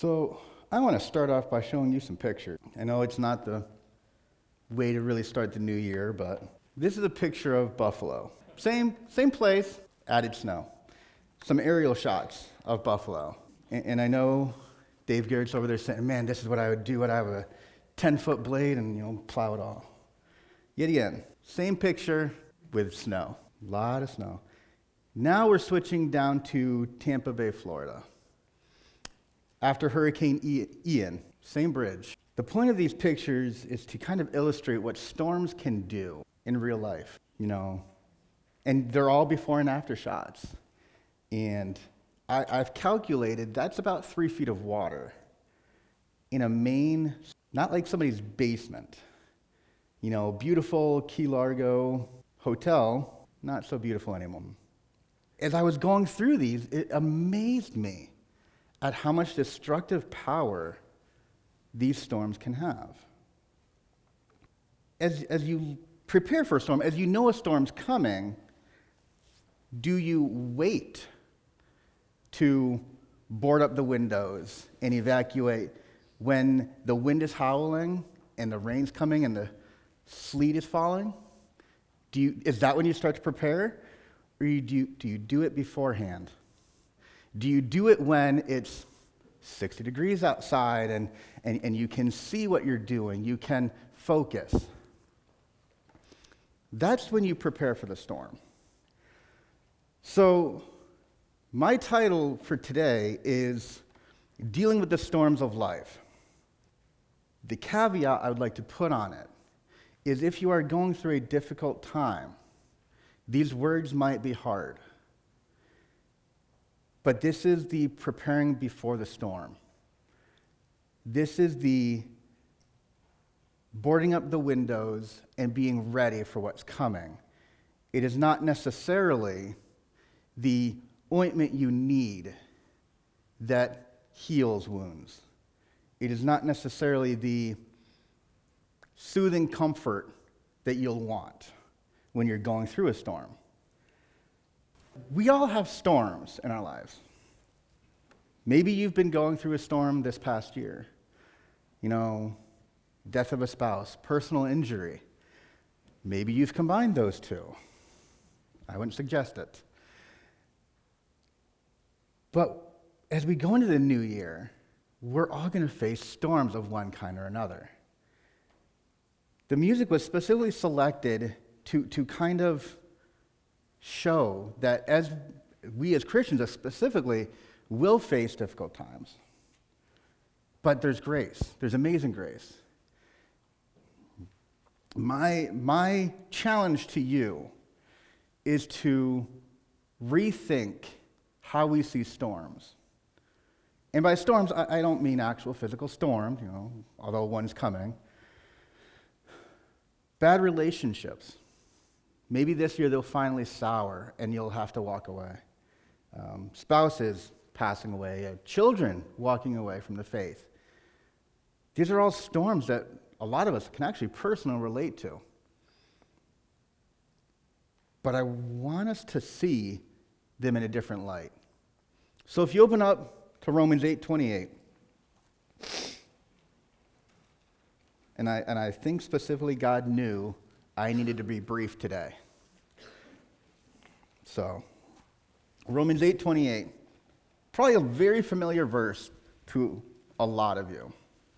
So I want to start off by showing you some pictures. I know it's not the way to really start the new year, but this is a picture of Buffalo. Same place, added snow. Some aerial shots of Buffalo. And I know Dave Garrett's over there saying, man, this is what I would do. I'd have a 10-foot blade and, plow it all. Yet again, same picture with snow. A lot of snow. Now we're switching down to Tampa Bay, Florida. After Hurricane Ian, same bridge. The point of these pictures is to kind of illustrate what storms can do in real life, And they're all before and after shots. And I've calculated that's about 3 feet of water in a main, not like somebody's basement. Beautiful Key Largo hotel, not so beautiful anymore. As I was going through these, it amazed me at how much destructive power these storms can have. As you prepare for a storm, as you know a storm's coming, do you wait to board up the windows and evacuate when the wind is howling and the rain's coming and the sleet is falling? Is that when you start to prepare? Or do you do it beforehand? Do you do it when it's 60 degrees outside and you can see what you're doing, you can focus? That's when you prepare for the storm. So, my title for today is Dealing with the Storms of Life. The caveat I would like to put on it is if you are going through a difficult time, these words might be hard. But this is the preparing before the storm. This is the boarding up the windows and being ready for what's coming. It is not necessarily the ointment you need that heals wounds. It is not necessarily the soothing comfort that you'll want when you're going through a storm. We all have storms in our lives. Maybe you've been going through a storm this past year. Death of a spouse, personal injury. Maybe you've combined those two. I wouldn't suggest it. But as we go into the new year, we're all going to face storms of one kind or another. The music was specifically selected to kind of show that as we as Christians specifically will face difficult times. But there's grace. There's amazing grace. My challenge to you is to rethink how we see storms. And by storms, I don't mean actual physical storms, although one's coming. Bad relationships. Maybe this year they'll finally sour and you'll have to walk away. Spouses passing away, children walking away from the faith. These are all storms that a lot of us can actually personally relate to. But I want us to see them in a different light. So if you open up to Romans 8:28, and I think specifically God knew I needed to be brief today. So, Romans 8:28, probably a very familiar verse to a lot of you.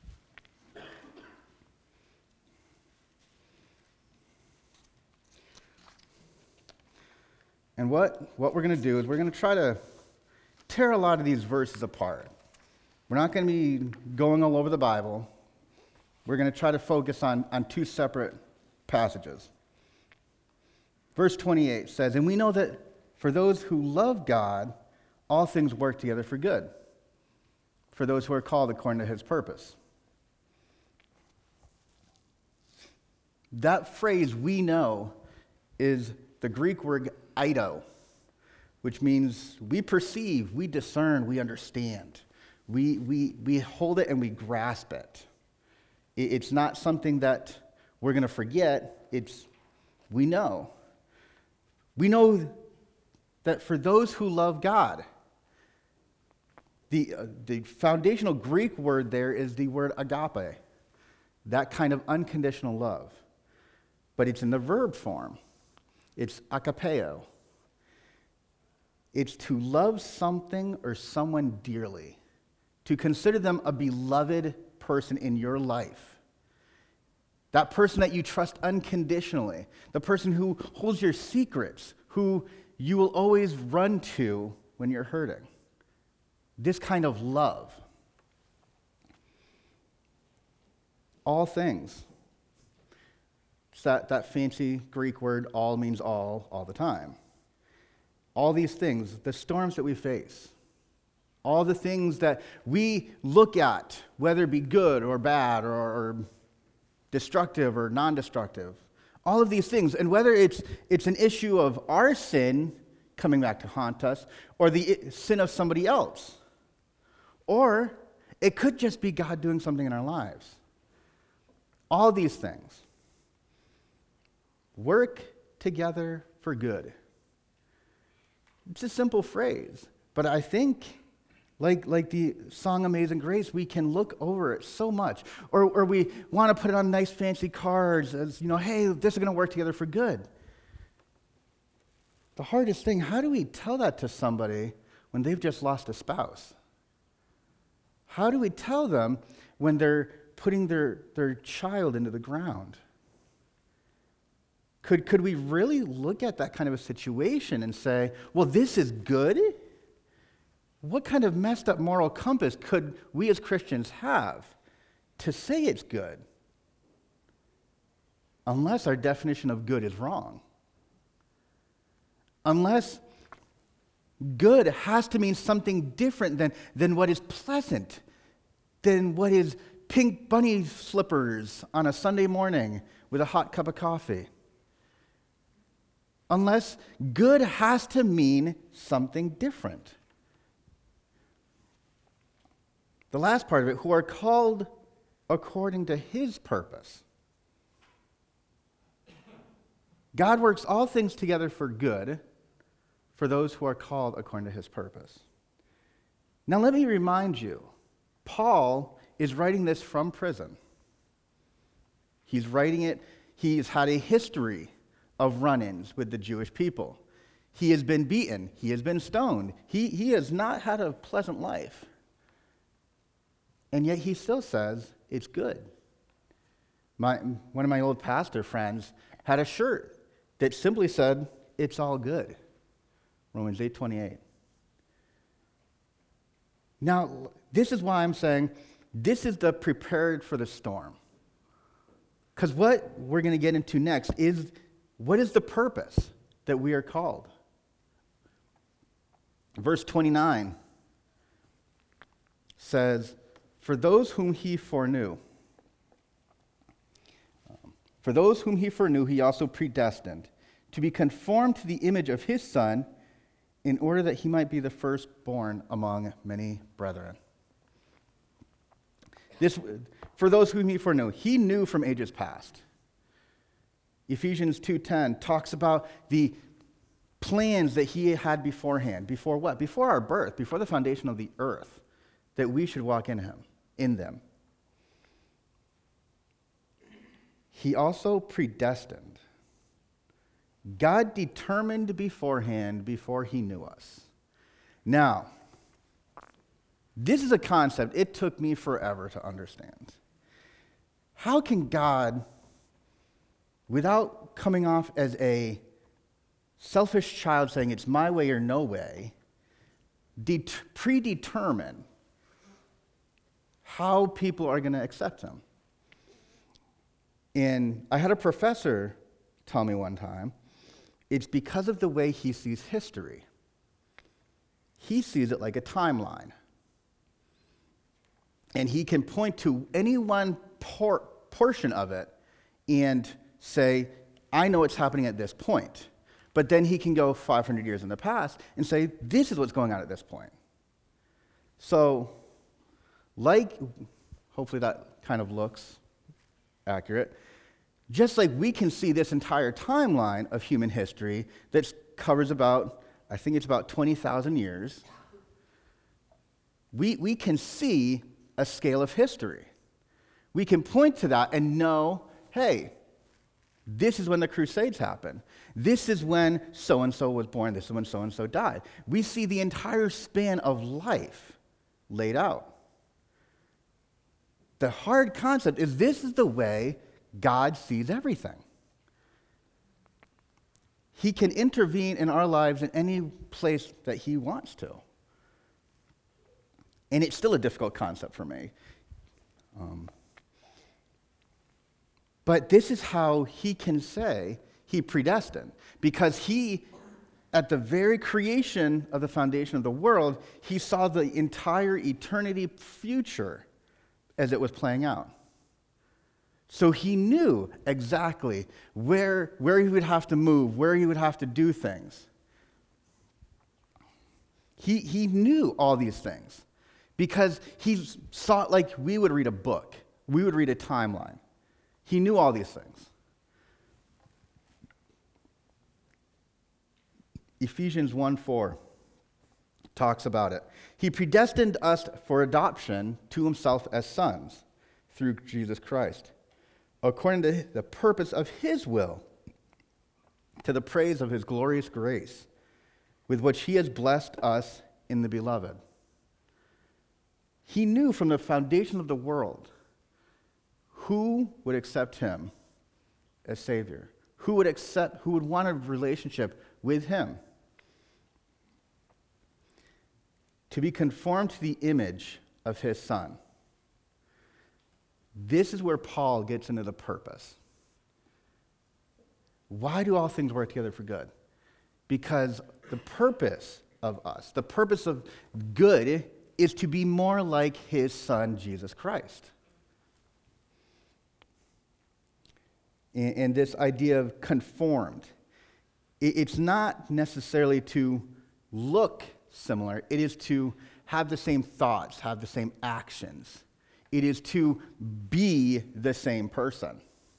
And what we're going to do is we're going to try to tear a lot of these verses apart. We're not going to be going all over the Bible. We're going to try to focus on two separate passages. Verse 28 says, "And we know that for those who love God, all things work together for good, for those who are called according to his purpose." That phrase, "we know," is the Greek word eido, which means we perceive, we discern, we understand. We hold it and we grasp it. It's not something that we're going to forget. We know. We know that for those who love God, The foundational Greek word there is the word agape, that kind of unconditional love. But it's in the verb form. It's agapeo. It's to love something or someone dearly, to consider them a beloved person in your life. That person that you trust unconditionally, the person who holds your secrets, who you will always run to when you're hurting. This kind of love. All things. It's that fancy Greek word, all means all the time. All these things, the storms that we face, all the things that we look at, whether it be good or bad or destructive or non-destructive, all of these things, and whether it's an issue of our sin coming back to haunt us or the sin of somebody else, or it could just be God doing something in our lives. All these things work together for good. It's a simple phrase, but I think, like the song Amazing Grace, we can look over it so much. Or we want to put it on nice fancy cards as, hey, this is going to work together for good. The hardest thing, how do we tell that to somebody when they've just lost a spouse? How do we tell them when they're putting their child into the ground? Could we really look at that kind of a situation and say, well, this is good? What kind of messed up moral compass could we as Christians have to say it's good? Unless our definition of good is wrong. Unless good has to mean something different than what is pleasant, than what is pink bunny slippers on a Sunday morning with a hot cup of coffee. Unless good has to mean something different. The last part of it, who are called according to his purpose. God works all things together for good for those who are called according to his purpose. Now let me remind you, Paul is writing this from prison. He's writing it, he's had a history of run-ins with the Jewish people. He has been beaten. He has been stoned. He has not had a pleasant life. And yet he still says it's good. One of my old pastor friends had a shirt that simply said, "It's all good." Romans 8:28. Now, this is why I'm saying this is the prepared for the storm. Because what we're going to get into next is, what is the purpose that we are called? Verse 29 says, for those whom he foreknew, he also predestined to be conformed to the image of his Son, in order that he might be the firstborn among many brethren. For those whom he foreknew, he knew from ages past. Ephesians 2:10 talks about the plans that he had beforehand. Before what? Before our birth, before the foundation of the earth, that we should walk in them. He also predestined. God determined beforehand before he knew us. Now, this is a concept it took me forever to understand. How can God, without coming off as a selfish child saying it's my way or no way, predetermine how people are going to accept him? And I had a professor tell me one time, it's because of the way he sees history. He sees it like a timeline. And he can point to any one portion of it and say, I know what's happening at this point. But then he can go 500 years in the past and say, this is what's going on at this point. So, hopefully that kind of looks accurate. Just like we can see this entire timeline of human history that covers about 20,000 years, we can see a scale of history. We can point to that and know, hey, this is when the Crusades happened. This is when so-and-so was born. This is when so-and-so died. We see the entire span of life laid out. The hard concept is this is the way God sees everything. He can intervene in our lives in any place that he wants to. And it's still a difficult concept for me. But this is how he can say he predestined. Because he, at the very creation of the foundation of the world, he saw the entire eternity future as it was playing out. So he knew exactly where he would have to move, where he would have to do things. He knew all these things because he saw it like we would read a book. We would read a timeline. He knew all these things. Ephesians 1:4 talks about it. He predestined us for adoption to himself as sons through Jesus Christ, according to the purpose of his will, to the praise of his glorious grace, with which he has blessed us in the beloved. He knew from the foundation of the world who would accept him as Savior, who would want a relationship with him, to be conformed to the image of his Son. This is where Paul gets into the purpose. Why do all things work together for good? Because the purpose of us, the purpose of good, is to be more like his Son, Jesus Christ. And this idea of conformed, it's not necessarily to look similar. It is to have the same thoughts, have the same actions. It is to be the same person.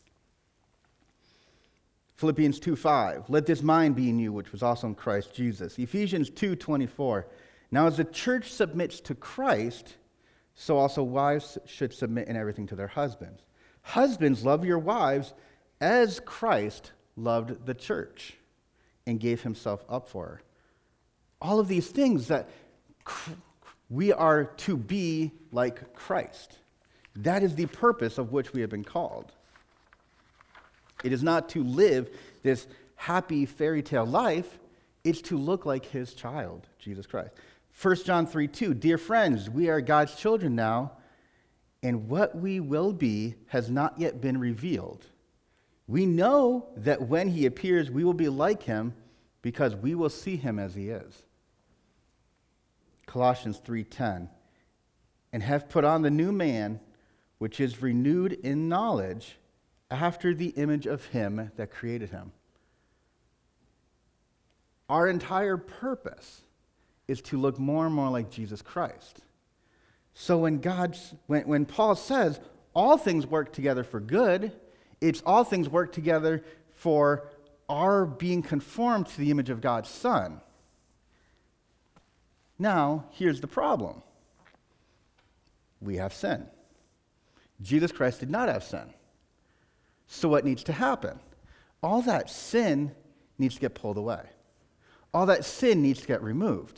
Philippians 2:5, let this mind be in you, which was also in Christ Jesus. Ephesians 2:24, now as the church submits to Christ, so also wives should submit in everything to their husbands. Husbands, love your wives as Christ loved the church and gave himself up for her. All of these things that we are to be like Christ. That is the purpose of which we have been called. It is not to live this happy fairy tale life. It's to look like his child, Jesus Christ. 1 John 3:2, dear friends, we are God's children now, and what we will be has not yet been revealed. We know that when he appears, we will be like him because we will see him as he is. Colossians 3:10, and have put on the new man, which is renewed in knowledge after the image of him that created him. Our entire purpose is to look more and more like Jesus Christ. So when Paul says all things work together for good, it's all things work together for our being conformed to the image of God's Son. Now, here's the problem. We have sin. Jesus Christ did not have sin. So what needs to happen? All that sin needs to get pulled away. All that sin needs to get removed.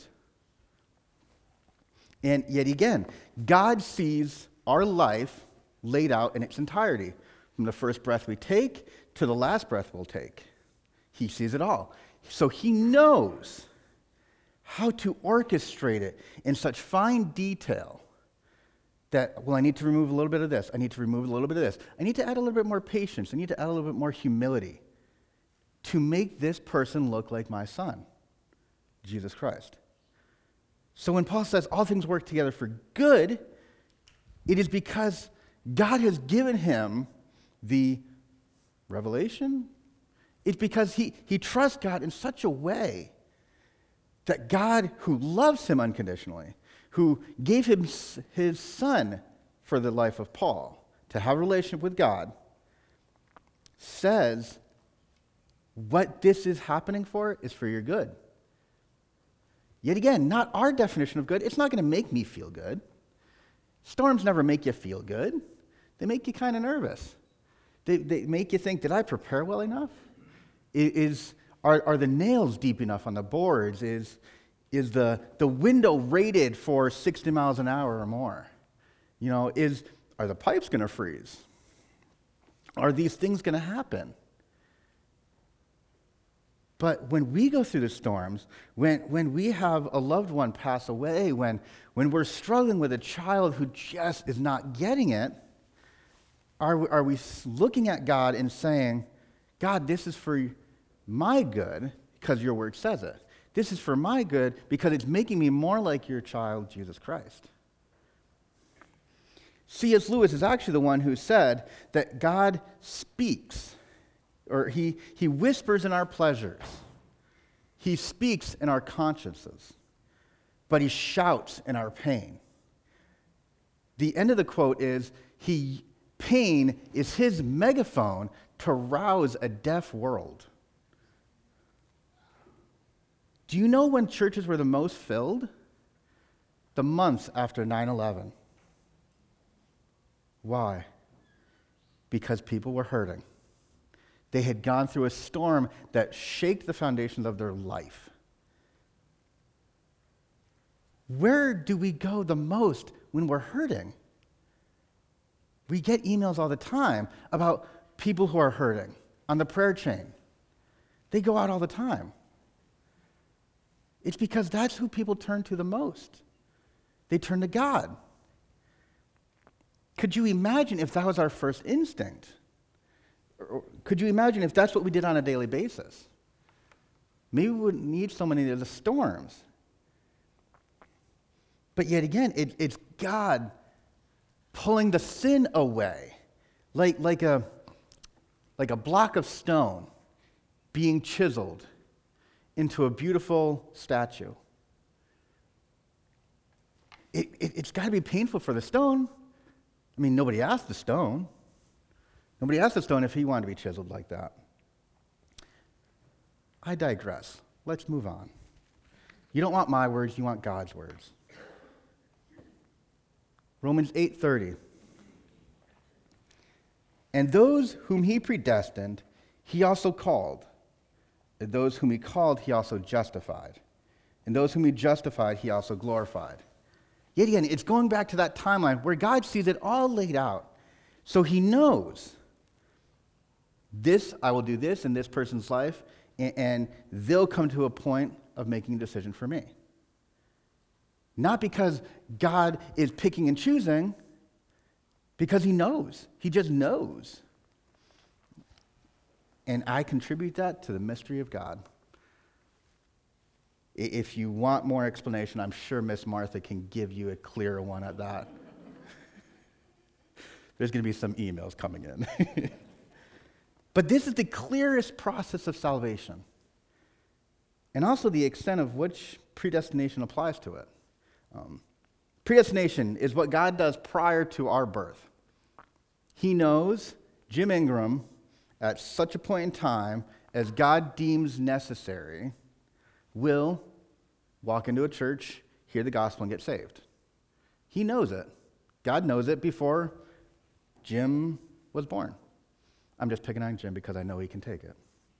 And yet again, God sees our life laid out in its entirety. From the first breath we take to the last breath we'll take. He sees it all. So he knows how to orchestrate it in such fine detail that, well, I need to remove a little bit of this. I need to remove a little bit of this. I need to add a little bit more patience. I need to add a little bit more humility to make this person look like my Son, Jesus Christ. So when Paul says all things work together for good, it is because God has given him the revelation. It's because he trusts God in such a way that God, who loves him unconditionally, who gave him his Son for the life of Paul to have a relationship with God, says what this is happening for is for your good. Yet again, not our definition of good. It's not going to make me feel good. Storms never make you feel good. They make you kind of nervous. They make you think, did I prepare well enough? Are the nails deep enough on the boards? Is the window rated for 60 miles an hour or more? Are the pipes going to freeze? Are these things going to happen? But when we go through the storms, when we have a loved one pass away, when we're struggling with a child who just is not getting it, are we looking at God and saying, God, this is for my good because your word says it. This is for my good because it's making me more like your child, Jesus Christ. C.S. Lewis is actually the one who said that God speaks, or he whispers in our pleasures. He speaks in our consciences, but he shouts in our pain. The end of the quote is, pain is his megaphone to rouse a deaf world. Do you know when churches were the most filled? The months after 9/11. Why? Because people were hurting. They had gone through a storm that shook the foundations of their life. Where do we go the most when we're hurting? We get emails all the time about people who are hurting on the prayer chain. They go out all the time. It's because that's who people turn to the most. They turn to God. Could you imagine if that was our first instinct? Or could you imagine if that's what we did on a daily basis? Maybe we wouldn't need so many of the storms. But yet again, it's God pulling the sin away, like a block of stone being chiseled into a beautiful statue. It's got to be painful for the stone. I mean, nobody asked the stone. Nobody asked the stone if he wanted to be chiseled like that. I digress. Let's move on. You don't want my words, you want God's words. Romans 8:30. And those whom he predestined, he also called. And those whom he called, he also justified. And those whom he justified, he also glorified. Yet again, it's going back to that timeline where God sees it all laid out. So he knows this, I will do this in this person's life, and they'll come to a point of making a decision for me. Not because God is picking and choosing, because he knows. He just knows. And I contribute that to the mystery of God. If you want more explanation, I'm sure Miss Martha can give you a clearer one at that. There's going to be some emails coming in. But this is the clearest process of salvation. And also the extent of which predestination applies to it. Predestination is what God does prior to our birth. He knows Jim Ingram, at such a point in time as God deems necessary, will walk into a church, hear the gospel, and get saved. He knows it. God knows it before Jim was born. I'm just picking on Jim because I know he can take it.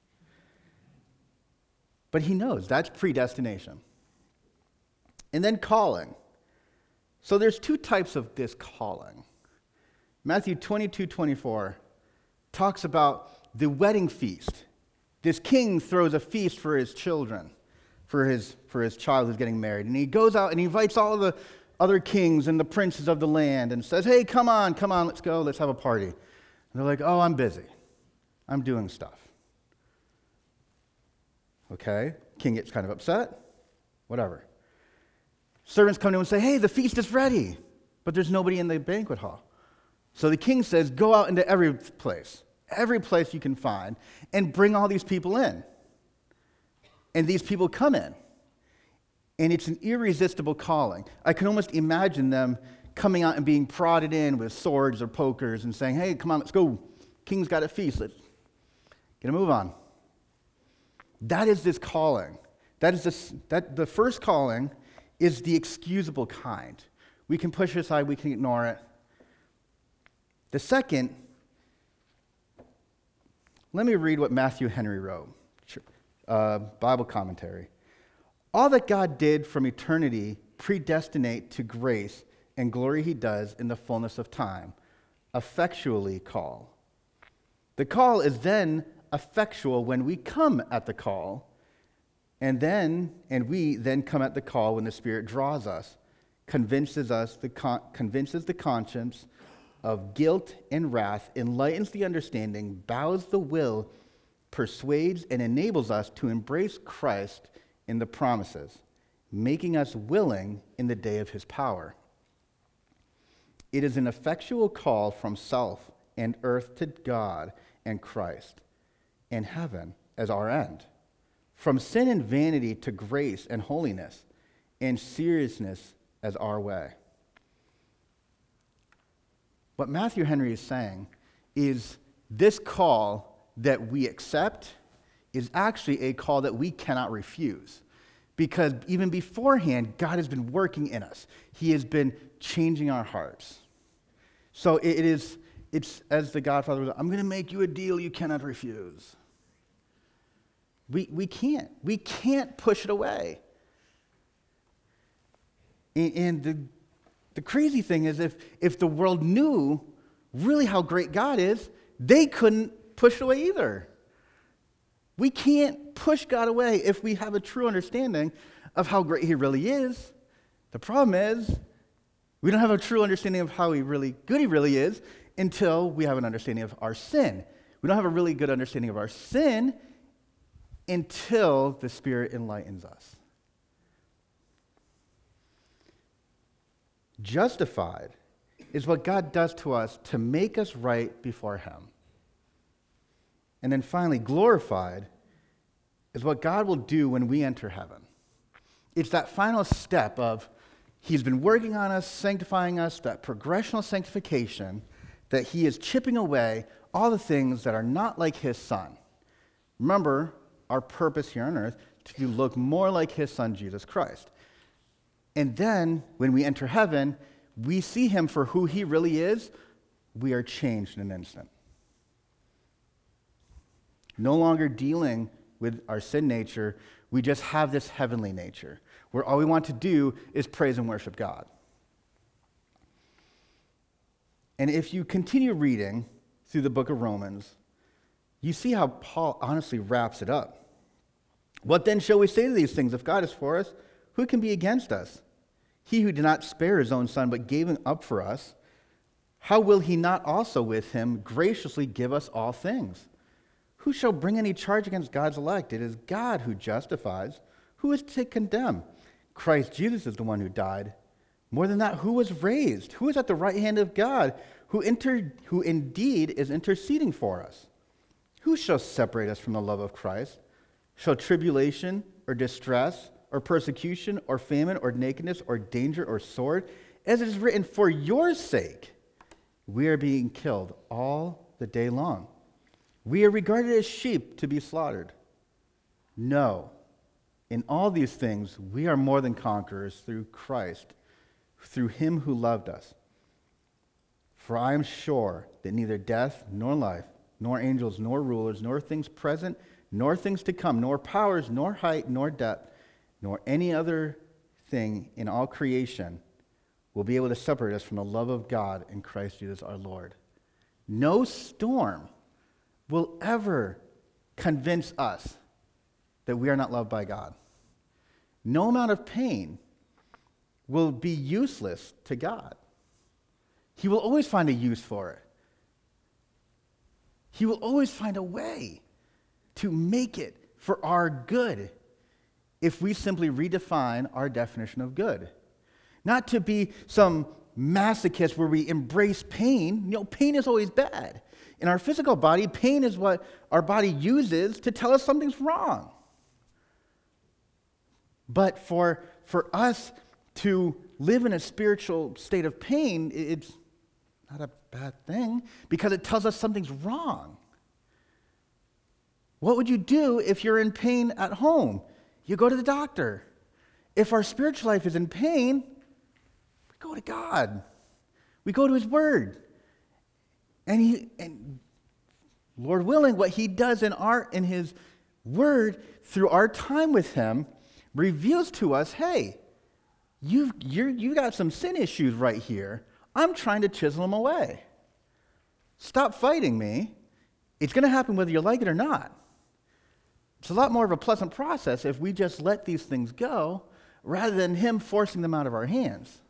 But he knows. That's predestination. And then calling. So there's two types of this calling. Matthew 22:24 talks about the wedding feast. This king throws a feast for his children, for his child who's getting married. And he goes out and he invites all of the other kings and the princes of the land and says, hey, come on, let's go, let's have a party. And they're like, oh, I'm busy. I'm doing stuff. Okay, king gets kind of upset. Whatever. Servants come to him and say, hey, the feast is ready, but there's nobody in the banquet hall. So the king says, go out into every place you can find, and bring all these people in. And these people come in. And it's an irresistible calling. I can almost imagine them coming out and being prodded in with swords or pokers and saying, hey, come on, let's go. King's got a feast. Let's get a move on. That is this calling. That the first calling is the excusable kind. We can push it aside, we can ignore it. The second, let me read what Matthew Henry wrote, Bible commentary. All that God did from eternity predestinate to grace and glory he does in the fullness of time, effectually call. The call is then effectual when we come at the call, and we then come at the call when the Spirit draws us, convinces the conscience of guilt and wrath, enlightens the understanding, bows the will, persuades and enables us to embrace Christ in the promises, making us willing in the day of his power. It is an effectual call from self and earth to God and Christ and heaven as our end, from sin and vanity to grace and holiness and seriousness as our way. What Matthew Henry is saying is this call that we accept is actually a call that we cannot refuse. Because even beforehand, God has been working in us. He has been changing our hearts. So it's as the Godfather was, I'm going to make you a deal you cannot refuse. We can't push it away. And the crazy thing is if the world knew really how great God is, they couldn't push it away either. We can't push God away if we have a true understanding of how great he really is. The problem is we don't have a true understanding of how good he really is until we have an understanding of our sin. We don't have a really good understanding of our sin until the Spirit enlightens us. Justified is what God does to us to make us right before him. And then finally, glorified is what God will do when we enter heaven. It's that final step of he's been working on us, sanctifying us, that progressional sanctification, that he is chipping away all the things that are not like his Son. Remember, our purpose here on earth to look more like his Son, Jesus Christ. And then, when we enter heaven, we see him for who he really is. We are changed in an instant. No longer dealing with our sin nature, we just have this heavenly nature, where all we want to do is praise and worship God. And if you continue reading through the book of Romans, you see how Paul honestly wraps it up. What then shall we say to these things? If God is for us, who can be against us? He who did not spare his own Son, but gave him up for us, how will he not also with him graciously give us all things? Who shall bring any charge against God's elect? It is God who justifies. Who is to condemn? Christ Jesus is the one who died. More than that, who was raised? Who is at the right hand of God? Who indeed is interceding for us? Who shall separate us from the love of Christ? Shall tribulation or distress or persecution or famine or nakedness or danger or sword? As it is written, for your sake we are being killed all the day long. We are regarded as sheep to be slaughtered. No, in all these things we are more than conquerors through Christ, through him who loved us. For I am sure that neither death nor life, nor angels, nor rulers, nor things present, nor things to come, nor powers, nor height, nor depth, nor any other thing in all creation will be able to separate us from the love of God in Christ Jesus our Lord. No storm will ever convince us that we are not loved by God. No amount of pain will be useless to God. He will always find a use for it. He will always find a way to make it for our good if we simply redefine our definition of good. Not to be some masochist where we embrace pain. Pain is always bad. In our physical body, pain is what our body uses to tell us something's wrong. But for us to live in a spiritual state of pain, it's not a bad thing because it tells us something's wrong. What would you do if you're in pain at home? you go to the doctor. If our spiritual life is in pain, we go to God. We go to His Word. And Lord willing, what He does in His Word through our time with Him reveals to us, hey, you got some sin issues right here. I'm trying to chisel them away. Stop fighting me. It's going to happen whether you like it or not. It's a lot more of a pleasant process if we just let these things go rather than Him forcing them out of our hands.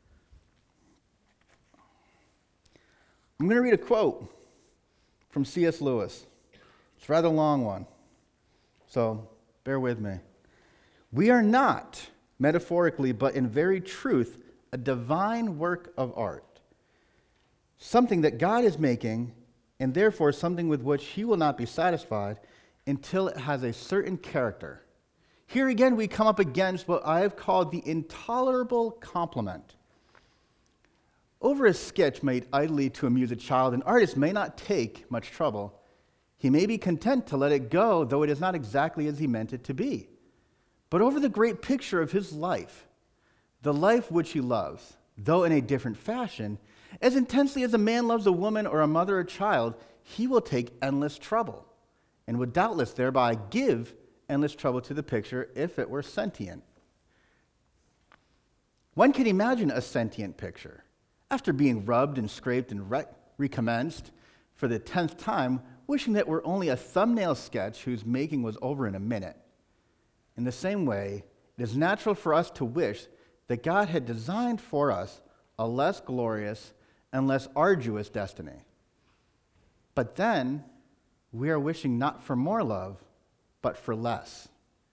I'm going to read a quote from C.S. Lewis. It's a rather long one, so bear with me. We are not, metaphorically, but in very truth, a divine work of art, something that God is making, and therefore something with which He will not be satisfied until it has a certain character. Here again we come up against what I have called the intolerable compliment. Over a sketch made idly to amuse a child, an artist may not take much trouble. He may be content to let it go, though it is not exactly as he meant it to be. But over the great picture of his life, the life which he loves, though in a different fashion, as intensely as a man loves a woman or a mother or child, he will take endless trouble, and would doubtless thereby give endless trouble to the picture if it were sentient. One can imagine a sentient picture. After being rubbed and scraped and recommenced for the 10th time, wishing that were only a thumbnail sketch whose making was over in a minute. In the same way, it is natural for us to wish that God had designed for us a less glorious and less arduous destiny. But then, we are wishing not for more love, but for less.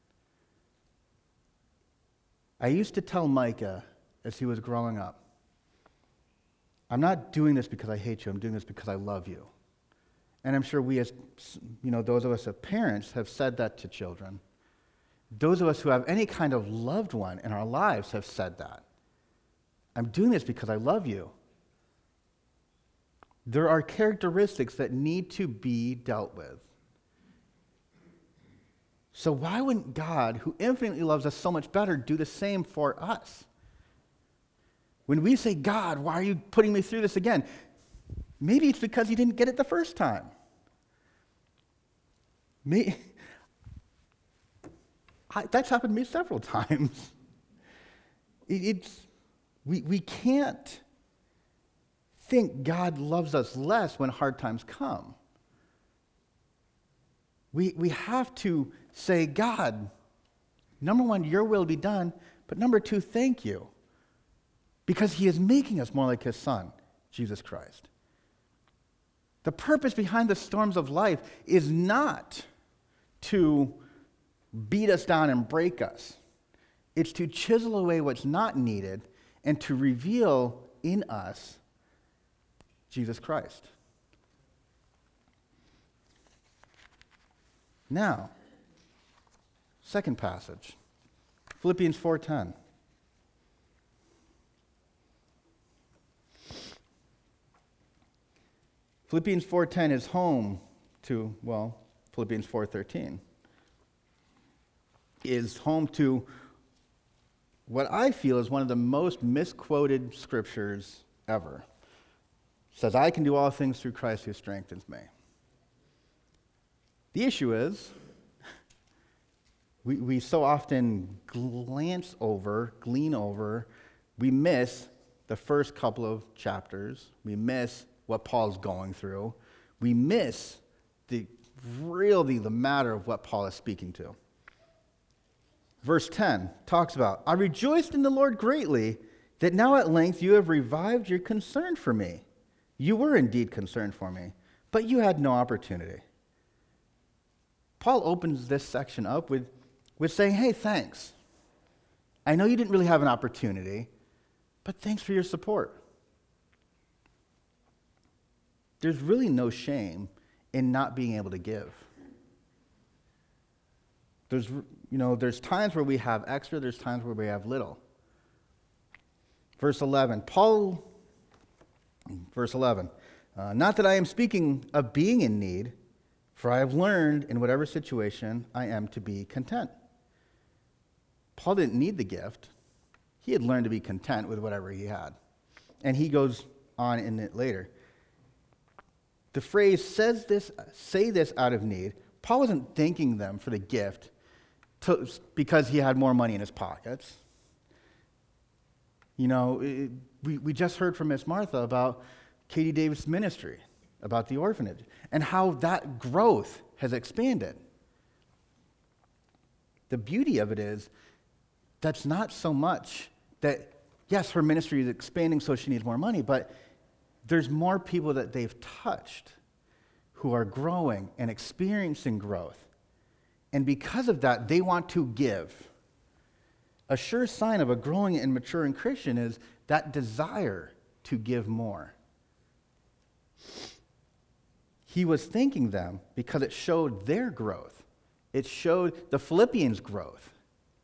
I used to tell Micah as he was growing up, I'm not doing this because I hate you, I'm doing this because I love you. And I'm sure we as, those of us as parents have said that to children. Those of us who have any kind of loved one in our lives have said that. I'm doing this because I love you. There are characteristics that need to be dealt with. So why wouldn't God, who infinitely loves us so much better, do the same for us? When we say, God, why are you putting me through this again? Maybe it's because you didn't get it the first time. That's happened to me several times. We can't think God loves us less when hard times come. We have to say, God, number one, your will be done, but number two, thank you. Because He is making us more like His Son, Jesus Christ. The purpose behind the storms of life is not to beat us down and break us. It's to chisel away what's not needed and to reveal in us Jesus Christ. Now, second passage, Philippians 4:10. Philippians 4:10 is home to, Philippians 4:13 is home to what I feel is one of the most misquoted scriptures ever. It says, I can do all things through Christ who strengthens me. The issue is, we so often glean over, we miss the first couple of chapters, we miss what Paul's going through, we miss the matter of what Paul is speaking to. Verse 10 talks about, I rejoiced in the Lord greatly that now at length you have revived your concern for me. You were indeed concerned for me, but you had no opportunity. Paul opens this section up with saying, hey, thanks. I know you didn't really have an opportunity, but thanks for your support. There's really no shame in not being able to give. There's times where we have extra, there's times where we have little. Verse 11, not that I am speaking of being in need, for I have learned in whatever situation I am to be content. Paul didn't need the gift. He had learned to be content with whatever he had. And he goes on in it later. The phrase say this out of need. Paul wasn't thanking them for the gift because he had more money in his pockets. You know, we just heard from Miss Martha about Katie Davis' ministry, about the orphanage, and how that growth has expanded. The beauty of it is that's not so much that, yes, her ministry is expanding so she needs more money, but there's more people that they've touched who are growing and experiencing growth. And because of that, they want to give. A sure sign of a growing and maturing Christian is that desire to give more. He was thanking them because it showed their growth. It showed the Philippians' growth.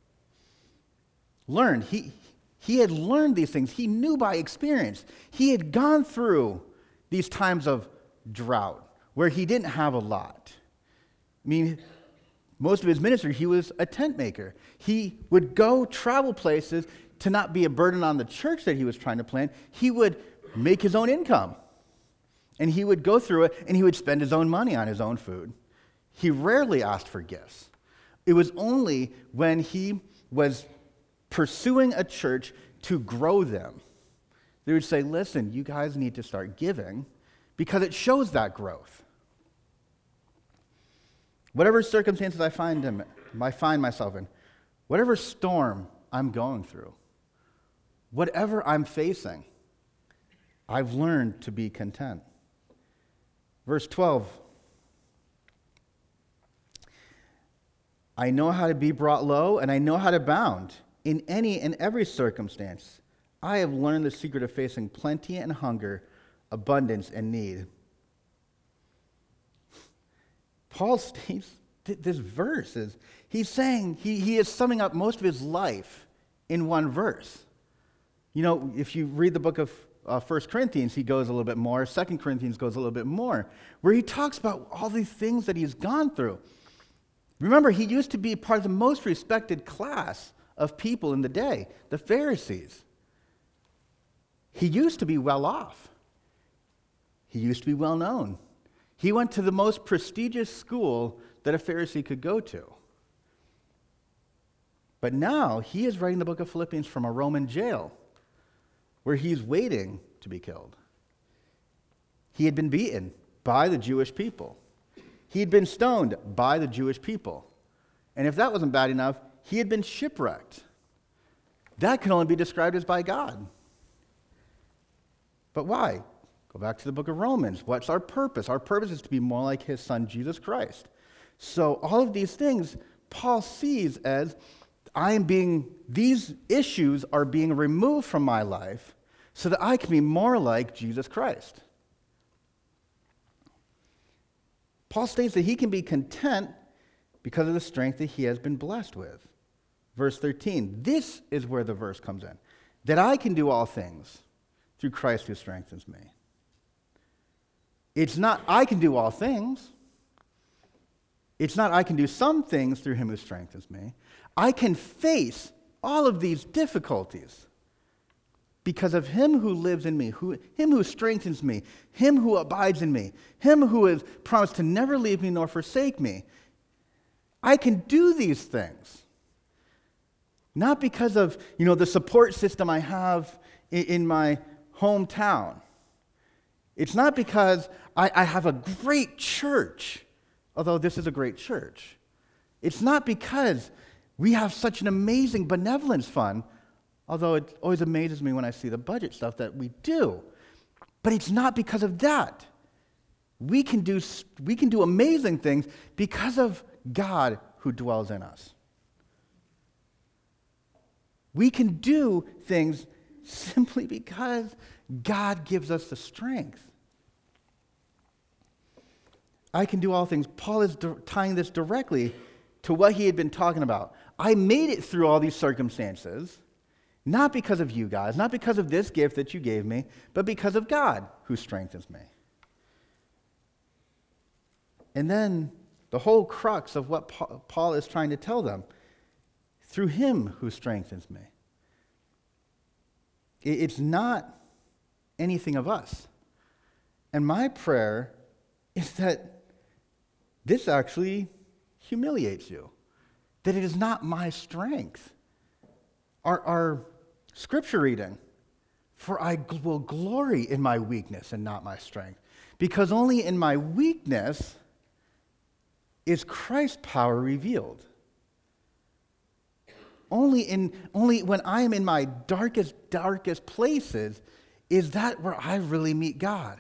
He had learned these things. He knew by experience. He had gone through these times of drought where he didn't have a lot. I mean, most of his ministry, he was a tent maker. He would go travel places to not be a burden on the church that he was trying to plant. He would make his own income. And he would go through it, and he would spend his own money on his own food. He rarely asked for gifts. It was only when he was pursuing a church to grow them. They would say, listen, you guys need to start giving because it shows that growth. Whatever circumstances I find myself in, whatever storm I'm going through, whatever I'm facing, I've learned to be content. Verse 12, I know how to be brought low, and I know how to abound in any and every circumstance. I have learned the secret of facing plenty and hunger, abundance and need. Paul states this verse he's saying he is summing up most of his life in one verse. You know, if you read the book of 1 Corinthians, he goes a little bit more. 2 Corinthians goes a little bit more, where he talks about all these things that he's gone through. Remember, he used to be part of the most respected class of people in the day, the Pharisees. He used to be well off. He used to be well known. He went to the most prestigious school that a Pharisee could go to. But now he is writing the book of Philippians from a Roman jail where he's waiting to be killed. He had been beaten by the Jewish people. He had been stoned by the Jewish people. And if that wasn't bad enough, he had been shipwrecked. That can only be described as by God. But why? Go back to the book of Romans. What's our purpose? Our purpose is to be more like his son, Jesus Christ. So all of these things Paul sees as these issues are being removed from my life so that I can be more like Jesus Christ. Paul states that he can be content because of the strength that he has been blessed with. Verse 13, this is where the verse comes in. That I can do all things through Christ who strengthens me. It's not I can do all things. It's not I can do some things through him who strengthens me. I can face all of these difficulties because of him who lives in me, him who strengthens me, him who abides in me, him who has promised to never leave me nor forsake me. I can do these things. Not because of, the support system I have in my hometown. It's not because I have a great church, although this is a great church. It's not because we have such an amazing benevolence fund, although it always amazes me when I see the budget stuff that we do. But it's not because of that. We can do amazing things because of God who dwells in us. We can do things simply because God gives us the strength. I can do all things. Paul is tying this directly to what he had been talking about. I made it through all these circumstances, not because of you guys, not because of this gift that you gave me, but because of God who strengthens me. And then the whole crux of what Paul is trying to tell them, through him who strengthens me. It's not anything of us. And my prayer is that this actually humiliates you, that it is not my strength. Our scripture reading, for I will glory in my weakness and not my strength, because only in my weakness is Christ's power revealed. Only when I am in my darkest places is that where I really meet God.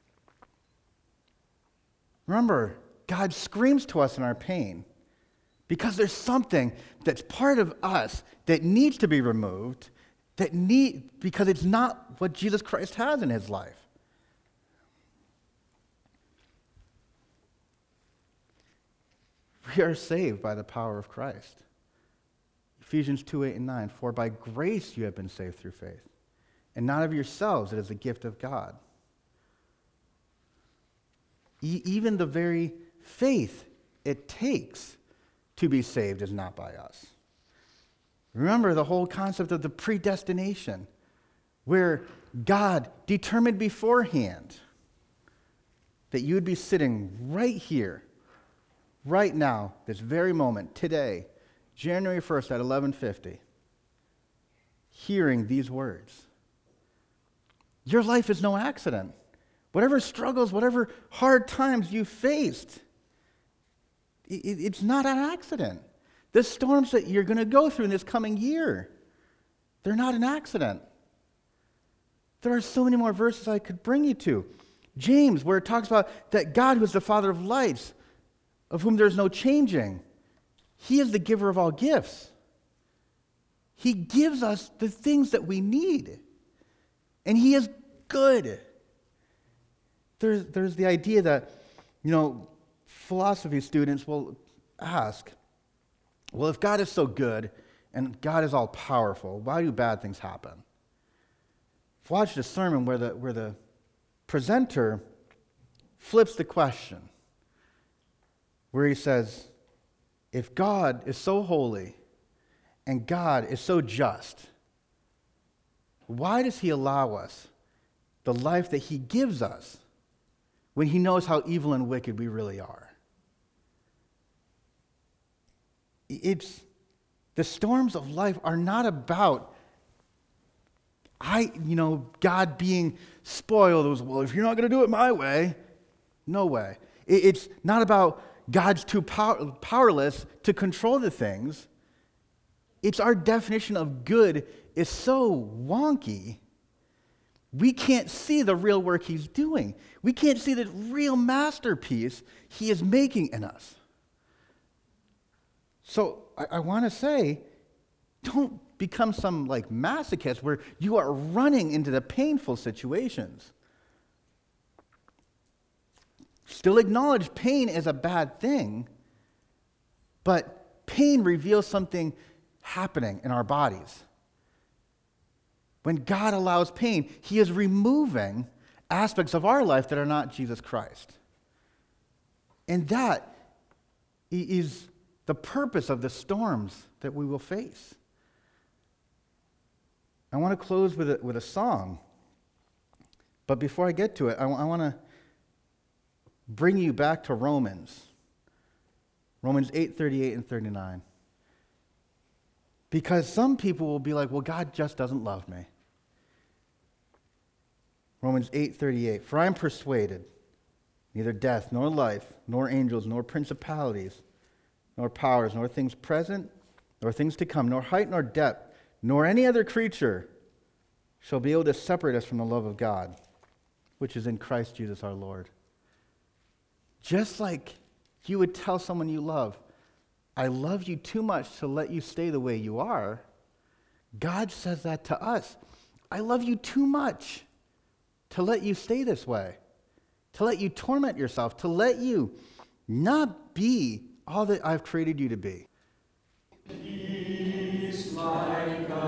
Remember, God screams to us in our pain because there's something that's part of us that needs to be removed, because it's not what Jesus Christ has in his life. We are saved by the power of Christ. Ephesians 2:8-9, for by grace you have been saved through faith, and not of yourselves, it is a gift of God. Even the very faith it takes to be saved is not by us. Remember the whole concept of the predestination, where God determined beforehand that you would be sitting right here, right now, this very moment, today, January 1st at 11:50, hearing these words. Your life is no accident. Whatever struggles, whatever hard times you faced, it's not an accident. The storms that you're going to go through in this coming year, they're not an accident. There are so many more verses I could bring you to. James, where it talks about that God, who is the Father of lights, of whom there's no changing, he is the giver of all gifts. He gives us the things that we need. And he is good. There's the idea that, philosophy students will ask, well, if God is so good and God is all powerful, why do bad things happen? I've watched a sermon where the presenter flips the question, where he says, if God is so holy and God is so just, why does he allow us the life that he gives us when he knows how evil and wicked we really are? The storms of life are not about God being spoiled. Well, if you're not going to do it my way, no way. It's not about God's too powerless to control the things. It's our definition of good is so wonky, we can't see the real work he's doing. We can't see the real masterpiece he is making in us. So I want to say, don't become some masochist where you are running into the painful situations. Still acknowledge pain is a bad thing, but pain reveals something happening in our bodies. When God allows pain, he is removing aspects of our life that are not Jesus Christ. And that is the purpose of the storms that we will face. I want to close with a song. But before I get to it, I want to bring you back to Romans 8:38 and 39. Because some people will be like, well, God just doesn't love me. Romans 8:38, for I am persuaded, neither death, nor life, nor angels, nor principalities, nor powers, nor things present, nor things to come, nor height, nor depth, nor any other creature shall be able to separate us from the love of God, which is in Christ Jesus our Lord. Just like you would tell someone you love, I love you too much to let you stay the way you are, God says that to us. I love you too much to let you stay this way, to let you torment yourself, to let you not be all that I've created you to be. Peace like